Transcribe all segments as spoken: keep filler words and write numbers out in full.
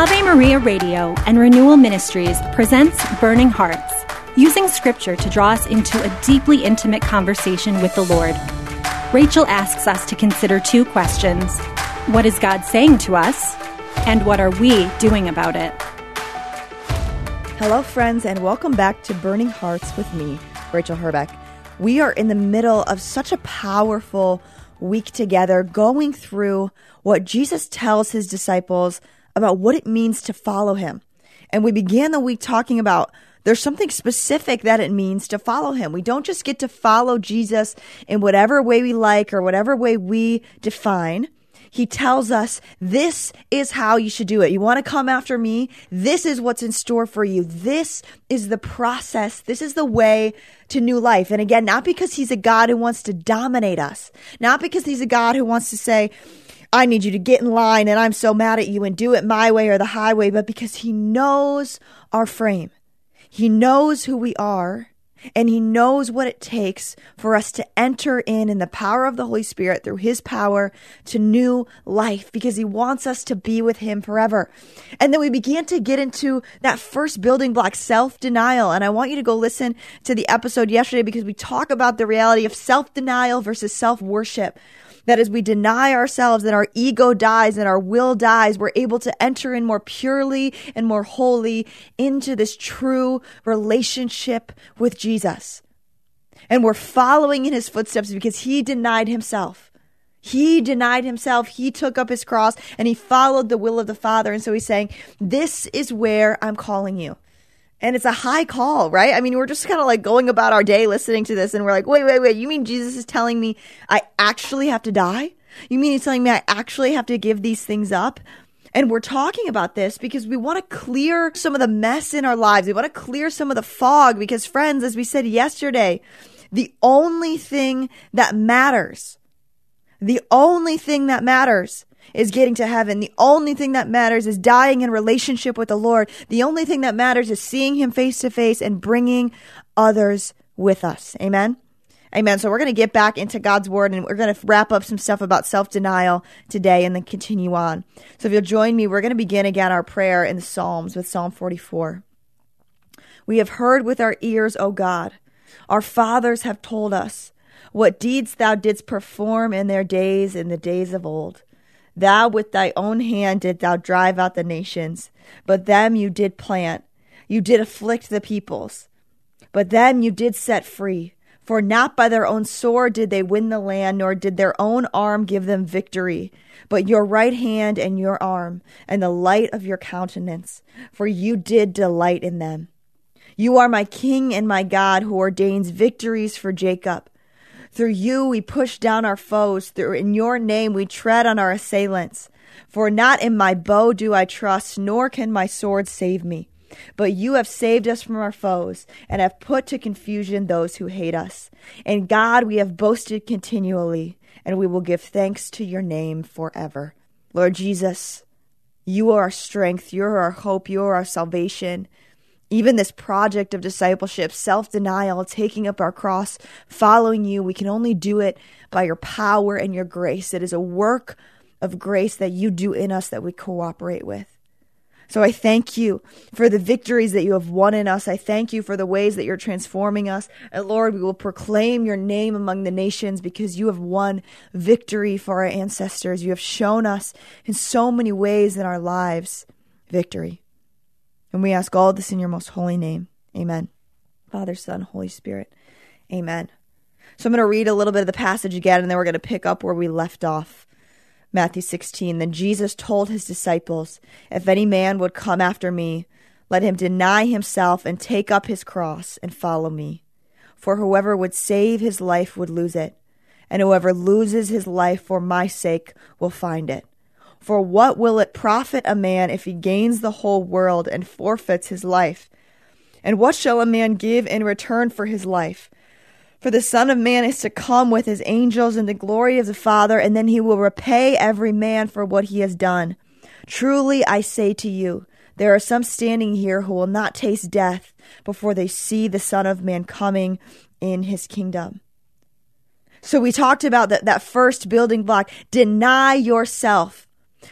Ave Maria Radio and Renewal Ministries presents Burning Hearts, using scripture to draw us into a deeply intimate conversation with the Lord. Rachel asks us to consider two questions. What is God saying to us? And what are we doing about it? Hello, friends, and welcome back to Burning Hearts with me, Rachel Herbeck. We are in the middle of such a powerful week together, going through what Jesus tells his disciples about what it means to follow him. And we began the week talking about there's something specific that it means to follow him. We don't just get to follow Jesus in whatever way we like or whatever way we define. He tells us this is how you should do it. You want to come after me? This is what's in store for you. This is the process. This is the way to new life. And again, not because he's a God who wants to dominate us, not because he's a God who wants to say, I need you to get in line and I'm so mad at you and do it my way or the highway, but because he knows our frame. He knows who we are, and he knows what it takes for us to enter in in the power of the Holy Spirit through his power to new life, because he wants us to be with him forever. And then we began to get into that first building block, self-denial. And I want you to go listen to the episode yesterday because we talk about the reality of self-denial versus self-worship. That as we deny ourselves and our ego dies and our will dies, we're able to enter in more purely and more wholly into this true relationship with Jesus. And we're following in his footsteps because he denied himself. He denied himself. He took up his cross and he followed the will of the Father. And so he's saying, this is where I'm calling you. And it's a high call, right? I mean, we're just kind of like going about our day listening to this and we're like, wait, wait, wait. You mean Jesus is telling me I actually have to die? You mean he's telling me I actually have to give these things up? And we're talking about this because we want to clear some of the mess in our lives. We want to clear some of the fog because, friends, as we said yesterday, the only thing that matters, the only thing that matters is getting to heaven. The only thing that matters is dying in relationship with the Lord. The only thing that matters is seeing him face to face and bringing others with us. Amen. Amen. So we're going to get back into God's word and we're going to wrap up some stuff about self-denial today and then continue on. So if you'll join me, we're going to begin again our prayer in the Psalms with Psalm forty-four. We have heard with our ears, O God. Our fathers have told us what deeds thou didst perform in their days, in the days of old. Thou with thy own hand didst thou drive out the nations, but them you did plant. You did afflict the peoples, but them you did set free. For not by their own sword did they win the land, nor did their own arm give them victory, but your right hand and your arm, and the light of your countenance, for you did delight in them. You are my King and my God, who ordains victories for Jacob. Through you we push down our foes. Through in your name we tread on our assailants. For not in my bow do I trust, nor can my sword save me. But you have saved us from our foes, and have put to confusion those who hate us. In God we have boasted continually, and we will give thanks to your name forever. Lord Jesus, you are our strength, you are our hope, you are our salvation. Even this project of discipleship, self-denial, taking up our cross, following you, we can only do it by your power and your grace. It is a work of grace that you do in us that we cooperate with. So I thank you for the victories that you have won in us. I thank you for the ways that you're transforming us. And Lord, we will proclaim your name among the nations because you have won victory for our ancestors. You have shown us in so many ways in our lives victory. And we ask all this in your most holy name. Amen. Father, Son, Holy Spirit. Amen. So I'm going to read a little bit of the passage again, and then we're going to pick up where we left off. Matthew sixteen. Then Jesus told his disciples, if any man would come after me, let him deny himself and take up his cross and follow me. For whoever would save his life would lose it, and whoever loses his life for my sake will find it. For what will it profit a man if he gains the whole world and forfeits his life? And what shall a man give in return for his life? For the Son of Man is to come with his angels in the glory of the Father, and then he will repay every man for what he has done. Truly I say to you, there are some standing here who will not taste death before they see the Son of Man coming in his kingdom. So we talked about that, that first building block, deny yourself.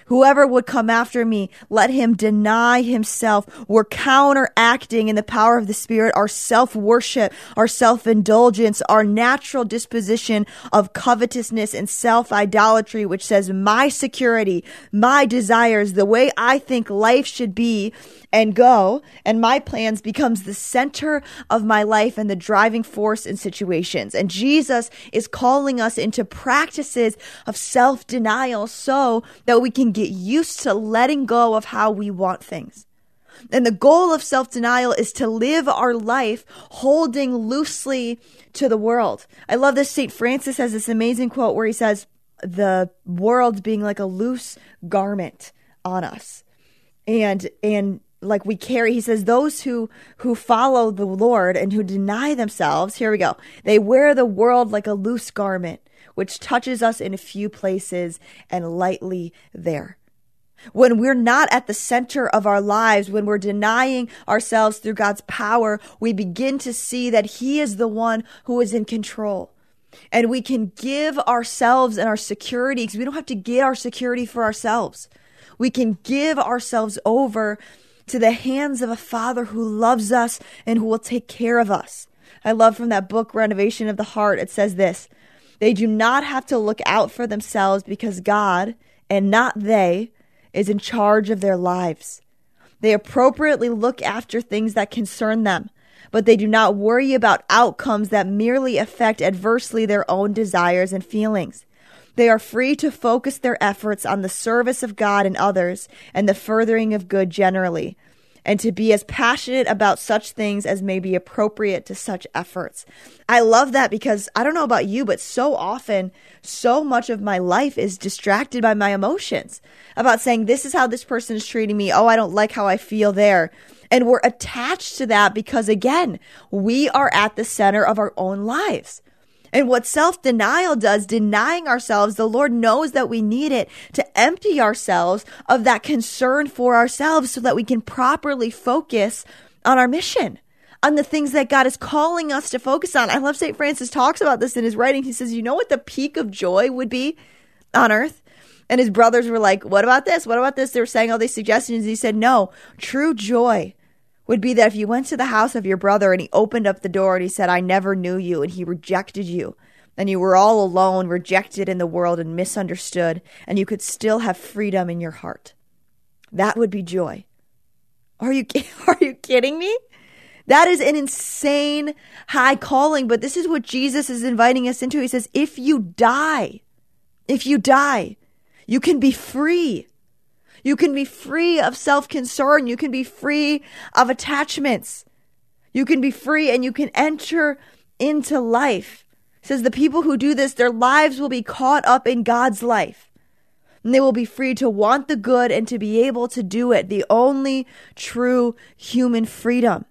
Whoever would come after me, let him deny himself. We're counteracting in the power of the Spirit our self-worship, our self-indulgence, our natural disposition of covetousness and self-idolatry, which says my security, my desires, the way I think life should be and go, and my plans becomes the center of my life and the driving force in situations. And Jesus is calling us into practices of self-denial so that we can get used to letting go of how we want things. And the goal of self-denial is to live our life holding loosely to the world. I love this. Saint Francis has this amazing quote where he says, the world being like a loose garment on us. And, and, like we carry, he says, those who, who follow the Lord and who deny themselves, here we go, they wear the world like a loose garment, which touches us in a few places and lightly there. When we're not at the center of our lives, when we're denying ourselves through God's power, we begin to see that he is the one who is in control. And we can give ourselves and our security, because we don't have to get our security for ourselves. We can give ourselves over to the hands of a Father who loves us and who will take care of us. I love from that book, Renovation of the Heart, it says this: they do not have to look out for themselves because God, and not they, is in charge of their lives. They appropriately look after things that concern them, but they do not worry about outcomes that merely affect adversely their own desires and feelings. They are free to focus their efforts on the service of God and others and the furthering of good generally, and to be as passionate about such things as may be appropriate to such efforts. I love that because I don't know about you, but so often, so much of my life is distracted by my emotions about saying, this is how this person is treating me. Oh, I don't like how I feel there. And we're attached to that because, again, we are at the center of our own lives. And what self-denial does, denying ourselves, the Lord knows that we need it to empty ourselves of that concern for ourselves so that we can properly focus on our mission, on the things that God is calling us to focus on. I love Saint Francis talks about this in his writing. He says, you know what the peak of joy would be on earth? And his brothers were like, what about this? What about this? They were saying all these suggestions. He said, no, true joy would be that if you went to the house of your brother and he opened up the door and he said, I never knew you, and he rejected you, and you were all alone, rejected in the world and misunderstood, and you could still have freedom in your heart. That would be joy. Are you, are you kidding me? That is an insane high calling, but this is what Jesus is inviting us into. He says, if you die, if you die, you can be free. You can be free of self-concern. You can be free of attachments. You can be free and you can enter into life. It says the people who do this, their lives will be caught up in God's life. And they will be free to want the good and to be able to do it. The only true human freedom.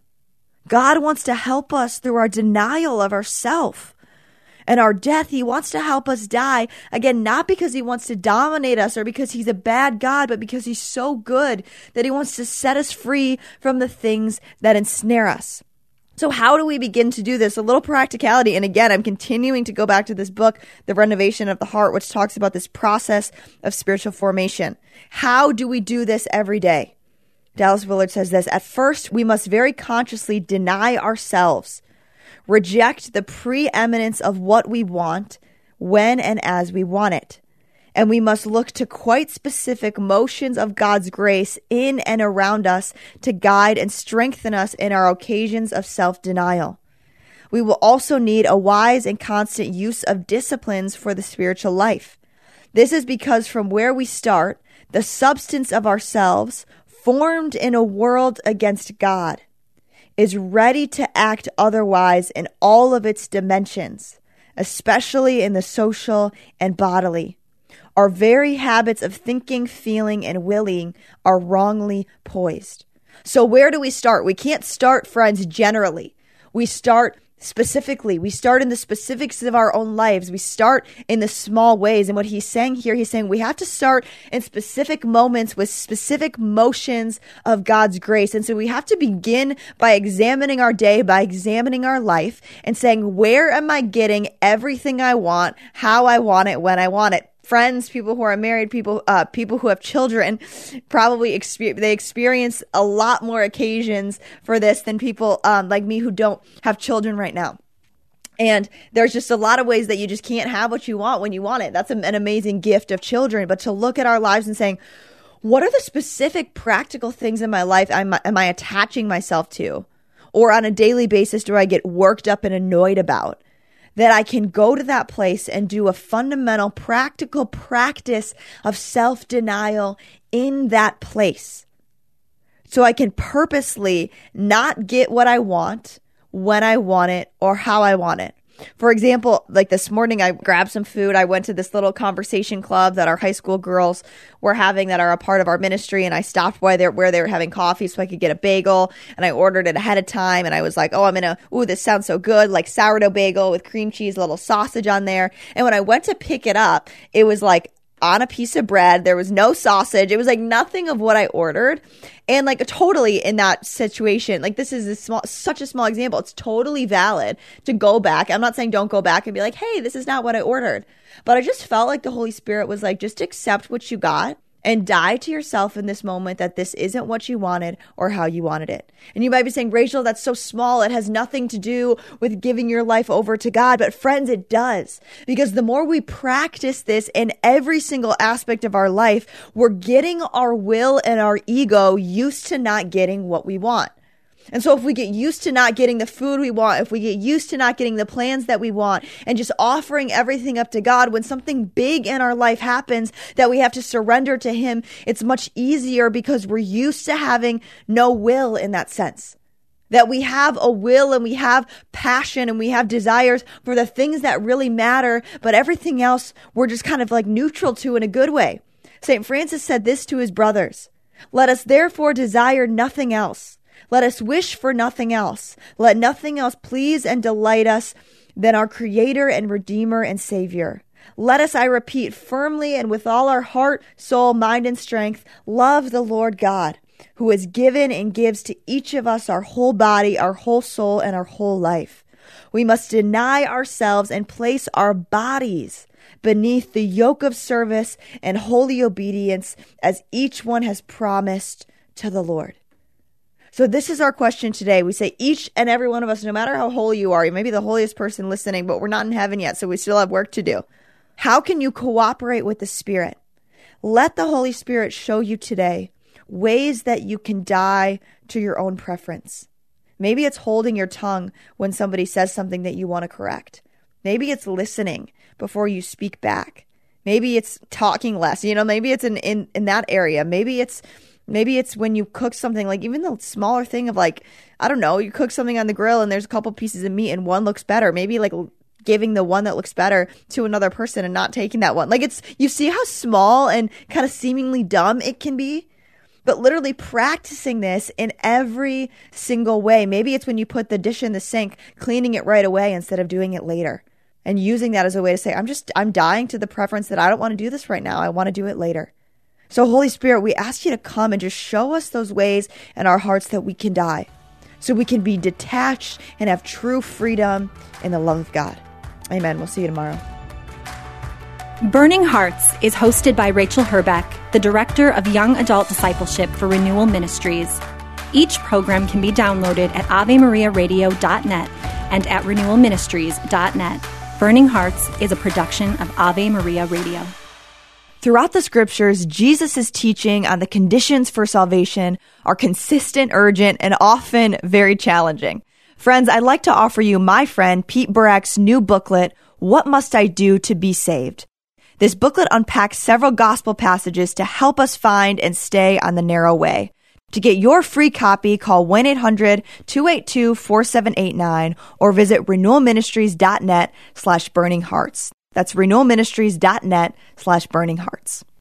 God wants to help us through our denial of ourself and our death. He wants to help us die. Again, not because he wants to dominate us or because he's a bad God, but because he's so good that he wants to set us free from the things that ensnare us. So how do we begin to do this? A little practicality. And again, I'm continuing to go back to this book, The Renovation of the Heart, which talks about this process of spiritual formation. How do we do this every day? Dallas Willard says this: at first, we must very consciously deny ourselves, reject the preeminence of what we want when and as we want it. And we must look to quite specific motions of God's grace in and around us to guide and strengthen us in our occasions of self-denial. We will also need a wise and constant use of disciplines for the spiritual life. This is because from where we start, the substance of ourselves, formed in a world against God, is ready to act otherwise in all of its dimensions, especially in the social and bodily. Our very habits of thinking, feeling, and willing are wrongly poised. So where do we start? We can't start, friends, generally. We start specifically. We start in the specifics of our own lives. We start in the small ways. And what he's saying here, he's saying we have to start in specific moments with specific motions of God's grace. And so we have to begin by examining our day, by examining our life and saying, where am I getting everything I want, how I want it, when I want it? friends, people who are married, people uh, people who have children, probably exper- they experience a lot more occasions for this than people um, like me who don't have children right now. And there's just a lot of ways that you just can't have what you want when you want it. That's an amazing gift of children. But to look at our lives and saying, what are the specific practical things in my life am I, am I attaching myself to? Or on a daily basis do I get worked up and annoyed about? That I can go to that place and do a fundamental practical practice of self-denial in that place. So I can purposely not get what I want, when I want it, or how I want it. For example, like this morning, I grabbed some food. I went to this little conversation club that our high school girls were having that are a part of our ministry. And I stopped where they where they were having coffee so I could get a bagel. And I ordered it ahead of time. And I was like, oh, I'm going to, ooh, this sounds so good. Like sourdough bagel with cream cheese, a little sausage on there. And when I went to pick it up, it was like on a piece of bread. There was no sausage. It was like nothing of what I ordered. And like totally in that situation, like this is a small, such a small example. It's totally valid to go back. I'm not saying don't go back and be like, hey, this is not what I ordered. But I just felt like the Holy Spirit was like, just accept what you got and die to yourself in this moment that this isn't what you wanted or how you wanted it. And you might be saying, Rachel, that's so small. It has nothing to do with giving your life over to God. But friends, it does. Because the more we practice this in every single aspect of our life, we're getting our will and our ego used to not getting what we want. And so if we get used to not getting the food we want, if we get used to not getting the plans that we want, and just offering everything up to God, when something big in our life happens that we have to surrender to Him, it's much easier because we're used to having no will in that sense. That we have a will and we have passion and we have desires for the things that really matter, but everything else we're just kind of like neutral to in a good way. Saint Francis said this to his brothers: "Let us therefore desire nothing else. Let us wish for nothing else. Let nothing else please and delight us than our Creator and Redeemer and Savior. Let us, I repeat, firmly and with all our heart, soul, mind, and strength, love the Lord God, who has given and gives to each of us our whole body, our whole soul, and our whole life. We must deny ourselves and place our bodies beneath the yoke of service and holy obedience as each one has promised to the Lord." So this is our question today. We say each and every one of us, no matter how holy you are, you may be the holiest person listening, but we're not in heaven yet, so we still have work to do. How can you cooperate with the Spirit? Let the Holy Spirit show you today ways that you can die to your own preference. Maybe it's holding your tongue when somebody says something that you want to correct. Maybe it's listening before you speak back. Maybe it's talking less. You know, maybe it's in, in, in that area. Maybe it's Maybe it's when you cook something, like even the smaller thing of like, I don't know, you cook something on the grill and there's a couple pieces of meat and one looks better. Maybe like giving the one that looks better to another person and not taking that one. Like it's, you see how small and kind of seemingly dumb it can be? But literally practicing this in every single way. Maybe it's when you put the dish in the sink, cleaning it right away instead of doing it later. And using that as a way to say, I'm just, I'm dying to the preference that I don't want to do this right now. I want to do it later. So Holy Spirit, we ask you to come and just show us those ways in our hearts that we can die, so we can be detached and have true freedom in the love of God. Amen. We'll see you tomorrow. Burning Hearts is hosted by Rachel Herbeck, the Director of Young Adult Discipleship for Renewal Ministries. Each program can be downloaded at ave maria radio dot net and at renewal ministries dot net. Burning Hearts is a production of Ave Maria Radio. Throughout the scriptures, Jesus' teaching on the conditions for salvation are consistent, urgent, and often very challenging. Friends, I'd like to offer you my friend Pete Burak's new booklet, What Must I Do to Be Saved? This booklet unpacks several gospel passages to help us find and stay on the narrow way. To get your free copy, call one eight hundred two eight two four seven eight nine or visit renewal ministries dot net slash burning hearts. That's renewal ministries dot net slash burning hearts.